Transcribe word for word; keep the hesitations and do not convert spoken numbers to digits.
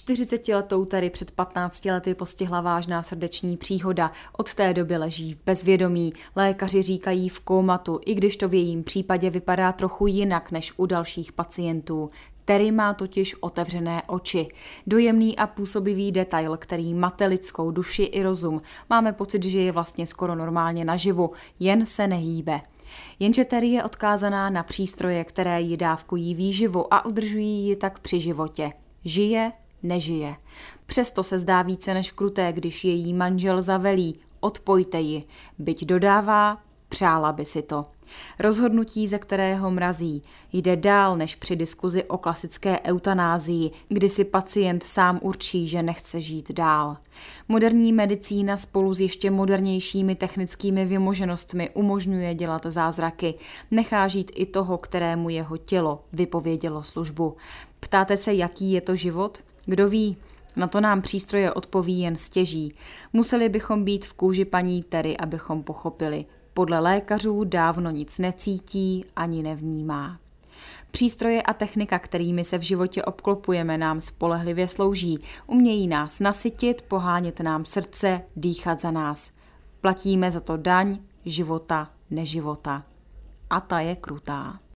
čtyřicetiletou Terry před patnácti lety postihla vážná srdeční příhoda. Od té doby leží v bezvědomí. Lékaři říkají v kómatu, i když to v jejím případě vypadá trochu jinak než u dalších pacientů. Terry má totiž otevřené oči. Dojemný a působivý detail, který mate lidskou duši i rozum. Máme pocit, že je vlastně skoro normálně naživu, jen se nehýbe. Jenže Terry je odkázaná na přístroje, které jí dávkují výživu a udržují ji tak při životě. Žije, nežije. Přesto se zdá více než kruté, když její manžel zavelí: odpojte ji. Byť dodává, přála by si to. Rozhodnutí, ze kterého mrazí, jde dál než při diskuzi o klasické eutanázii, kdy si pacient sám určí, že nechce žít dál. Moderní medicína spolu s ještě modernějšími technickými vymoženostmi umožňuje dělat zázraky. Nechá žít i toho, kterému jeho tělo vypovědělo službu. Ptáte se, jaký je to život? Kdo ví? Na to nám přístroje odpoví jen stěží. Museli bychom být v kůži paní Terry, abychom pochopili. Podle lékařů dávno nic necítí ani nevnímá. Přístroje a technika, kterými se v životě obklopujeme, nám spolehlivě slouží. Umějí nás nasytit, pohánět nám srdce, dýchat za nás. Platíme za to daň života, neživota. A ta je krutá.